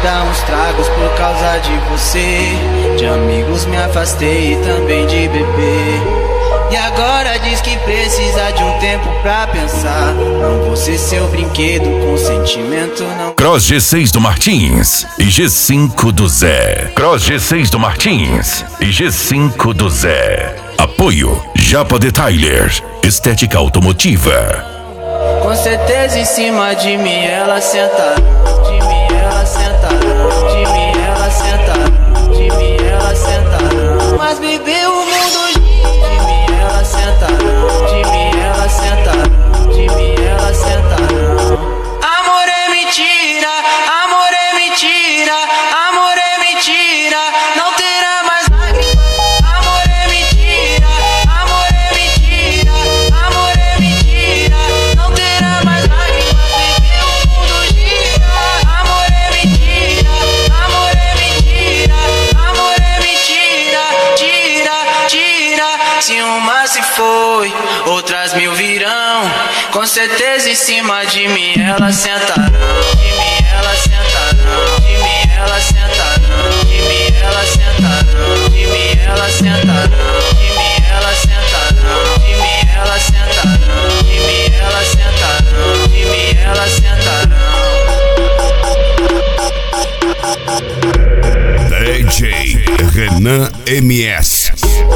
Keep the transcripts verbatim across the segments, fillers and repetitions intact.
dar uns tragos por causa de você. De amigos me afastei e também de beber. E agora diz que precisa de um tempo pra pensar. Não vou ser seu brinquedo com sentimento, não. Cross G seis do Martins e G cinco do Zé. Cross G seis do Martins e G cinco do Zé. Apoio Japa Detailer, estética automotiva. Com certeza em cima de mim ela senta. De mim ela senta. De mim ela senta. De mim ela senta. Mas bebeu o mundo. De mim ela senta. De mim ela senta. De mim ela senta. Amor é mentira. Amor é mentira. Amor é mentira. Não terá mais lágrimas. Amor é mentira. Amor é mentira. Amor é mentira. Não terá mais lágrimas. Bebeu o mundo gira. Amor é mentira. Amor é mentira. Amor é mentira. Tira, tira. Se uma se foi, outras mil virão. Com certeza em cima de mim ela sentarão. De mim ela sentarão. De mim ela sentarão. De mim ela sentarão. De mim ela sentarão. De mim ela sentarão. De mim ela sentarão. De mim ela sentarão. De mim ela sentarão. D J Renan M S.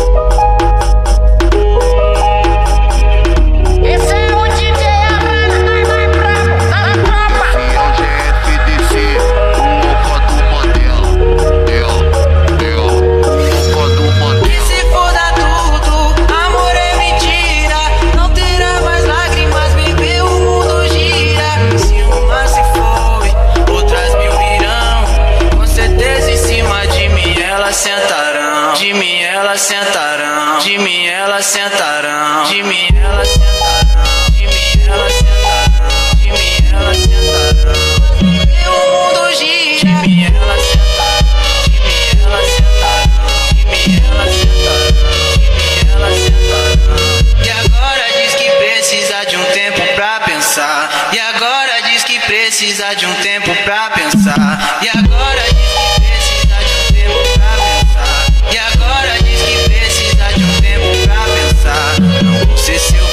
Esse é o D J Arana, mais brabo da tropa. Esse é o G F D C, o opa do Mandela. Deu, deu, o opa do E Mandela. se for dar tudo, amor é mentira. Não terá mais lágrimas, bebeu o mundo gira. Se uma se foi, outras mil virão. Com certeza em cima de mim elas sentarão. De mim elas sentarão. De mim elas sentarão. De mim elas sentarão. De mim elas sentarão. De mim elas sentarão. Bebeu o mundo gira. De mim elas sentarão. De mim elas sentarão. De mim elas sentarão. De mim elas sentarão. E agora diz que precisa de um tempo pra pensar. E agora diz que precisa de um tempo pra pensar. E agora diz que precisa de um tempo pra pensar. E agora diz que precisa de um tempo pra pensar. Não vou ser seu